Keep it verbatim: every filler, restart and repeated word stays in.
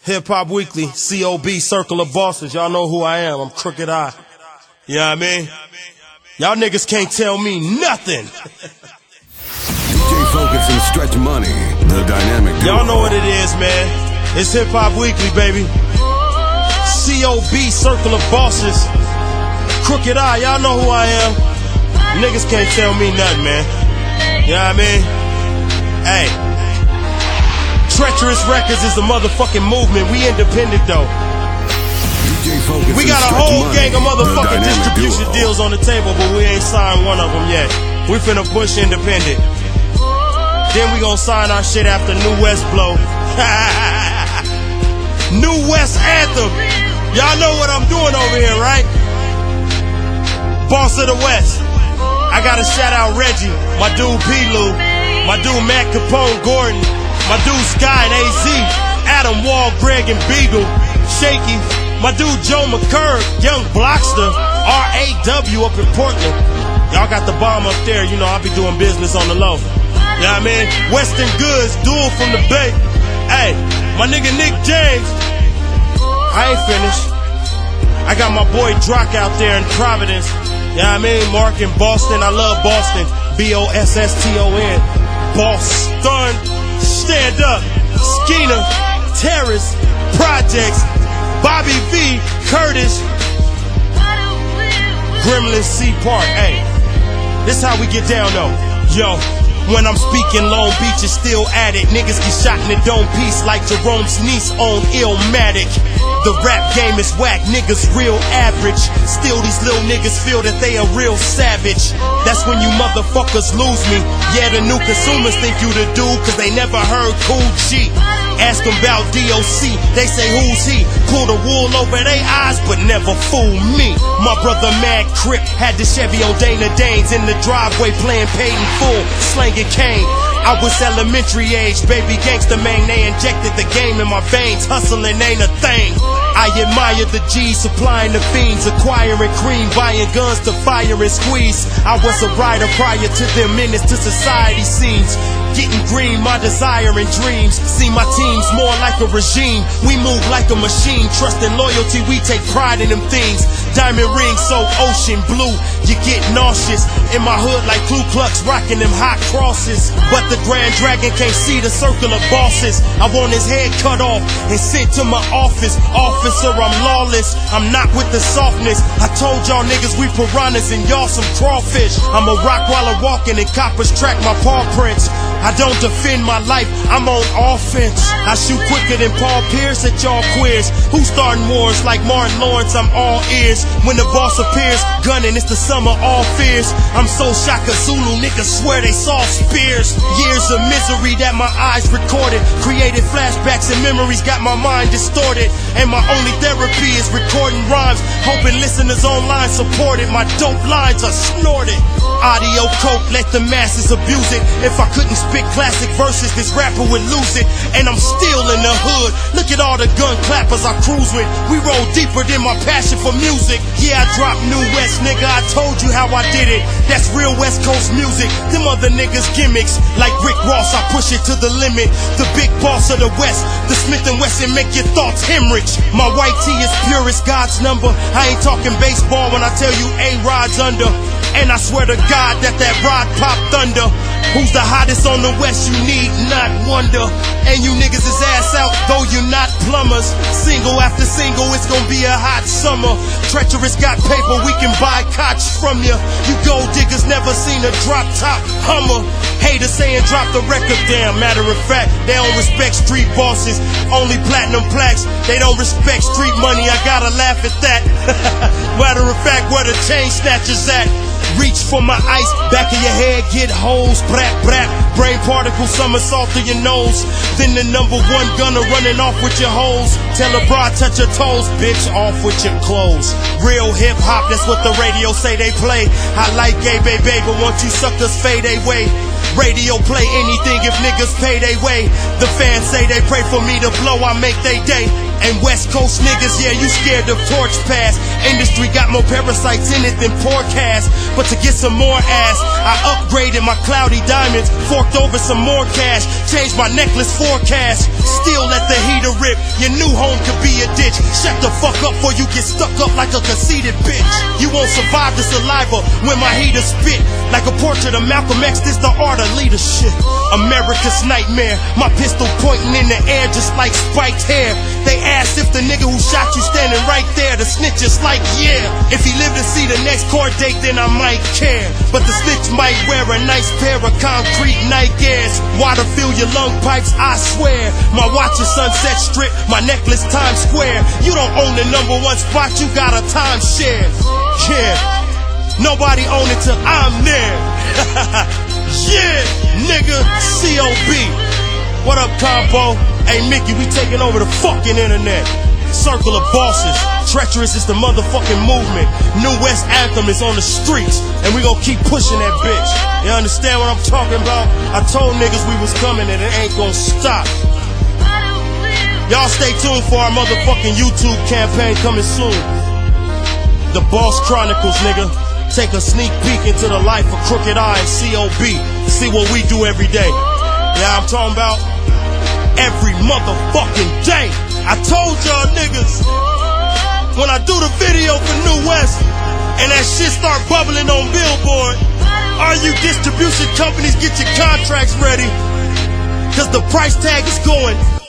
Hip Hop Weekly, C O B, Circle of Bosses. Y'all know who I am. I'm Crooked I. You know what I mean? Y'all niggas can't tell me nothing. D J Focus and Stretch Money, the dynamic duo. Y'all know what it is, man. It's Hip Hop Weekly, baby. C O B, Circle of Bosses. Crooked I, y'all know who I am. Niggas can't tell me nothing, man. You know what I mean? Hey. Treacherous Records is the motherfucking movement. We independent though. D J Focus We got a whole money, gang of motherfucking distribution duo. deals on the table, but we ain't signed one of them yet. We finna push independent. Then we gon' sign our shit after New West blow. New West Anthem. Y'all know what I'm doing over here, right? Boss of the West. I gotta shout out Reggie, my dude P-Lou, my dude Matt Capone Gordon, my dude Sky and A Z, Adam Wall, Greg and Beagle, Shaky, my dude Joe McCurb, Young Blockster, R A W up in Portland. Y'all got the bomb up there, you know I be doing business on the low. You know what I mean? Western Goods, duel from the Bay. Hey, my nigga Nick James. I ain't finished. I got my boy Drock out there in Providence. You know what I mean? Mark in Boston. I love Boston. B O S S T O N. Boston. Stand up. Skeena. Terrace. Projects. Bobby V. Curtis. Gremlin C Park. Hey, this how we get down though. Yo. When I'm speaking, Long Beach is still at it. Niggas get shot in the dome piece like Jerome's niece on Illmatic. The rap game is whack, niggas real average. Still these little niggas feel that they a real savage. That's when you motherfuckers lose me. Yeah, the new consumers think you the dude cause they never heard Cool G. Ask them about D O C, they say who's he? Pull the wool over their eyes but never fool me. My brother Mad Crip had the Chevy on Dana Danes in the driveway playing paid in full, slanging cane. I was elementary age, baby gangster man, they injected the game in my veins, hustling ain't a thing. I admire the G's supplying the fiends, acquiring cream, buying guns to fire and squeeze. I was a rider prior to them menace to society scenes. Getting green, my desire and dreams. See my teams more like a regime. We move like a machine. Trust and loyalty, we take pride in them things. Diamond rings so ocean blue, you get nauseous. In my hood like Ku Klux, rocking them hot crosses. But the Grand Dragon can't see the circle of bosses. I want his head cut off and sent to my office. Officer, I'm lawless, I'm not with the softness. I told y'all niggas we piranhas and y'all some crawfish. I'm a rock while I'm walking and coppers track my paw prints. I don't defend my life, I'm on offense. I shoot quicker than Paul Pierce at y'all queers. Who starting wars like Martin Lawrence? I'm all ears. When the boss appears, gunning, it's the summer all fears. I'm so Shaka Zulu, niggas swear they saw spears. Years of misery that my eyes recorded, created flashbacks and memories, got my mind distorted. And my only therapy is recording rhymes, hoping listeners online support it. My dope lines are snorted. Audio coke, let the masses abuse it. If I couldn't spit classic verses, this rapper would lose it. And I'm still in the hood. Look at all the gun clappers I cruise with. We roll deeper than my passion for music. Yeah, I dropped New West, nigga, I told you how I did it. That's real West Coast music. Them other niggas gimmicks. Like Rick Ross, I push it to the limit. The big boss of the West, the Smith and Wesson make your thoughts hemorrhage. My white tee is pure as God's number. I ain't talking baseball when I tell you A-Rod's under. And I swear to God that that rod pop thunder. Who's the hottest on the West? You need not wonder. And you niggas is ass out, though you're not plumbers. Single after single, it's gonna be a hot summer. Treacherous got paper, we can buy koch from ya. You gold diggers never seen a drop top Hummer. Haters saying drop the record down. Matter of fact, they don't respect street bosses. Only platinum plaques. They don't respect street money. I gotta laugh at that. Matter of fact, where the chain snatchers at? Reach for my ice, back of your head, get holes, brap, brap. Brain particles somersault through your nose. Then the number one gunner running off with your hoes. Tell a bra, touch your toes, bitch, off with your clothes. Real hip hop, that's what the radio say they play. I like gay, baby, but once you suckers fade away. Radio play anything if niggas pay they way. The fans say they pray for me to blow, I make they day. And West Coast niggas, yeah, you scared of torch pass. Industry got more parasites in it than forecast. But to get some more ass, I upgraded my cloudy diamonds, forked over some more cash, changed my necklace forecast. Still let the heater rip, your new home could be a ditch. Shut the fuck up before you get stuck up like a conceited bitch. You won't survive the saliva when my heater spit. Like a portrait of Malcolm X, this the art of leadership. America's nightmare, my pistol pointing in the air just like spiked hair. They asked if the nigga who shot you standing right there. The snitch is like, yeah, if he lived to see the next court date, then I might care. But the snitch might wear a nice pair of concrete Nike Airs. Water fill your lung pipes, I swear. My watch is Sunset Strip, my necklace Times Square. You don't own the number one spot, you got a timeshare. Yeah, nobody own it till I'm there. Yeah, nigga, C O B. What up, combo? Hey, Mickey, we taking over the fucking internet. Circle of bosses, treacherous is the motherfucking movement. New West Anthem is on the streets, and we gon' keep pushing that bitch. You understand what I'm talking about? I told niggas we was coming and it ain't gon' stop. Y'all stay tuned for our motherfucking YouTube campaign coming soon. The Boss Chronicles, nigga. Take a sneak peek into the life of Crooked I and C O B. See what we do every day. Yeah, I'm talking about every motherfucking day. I told y'all niggas, when I do the video for New West and that shit start bubbling on Billboard, all you distribution companies get your contracts ready, cause the price tag is going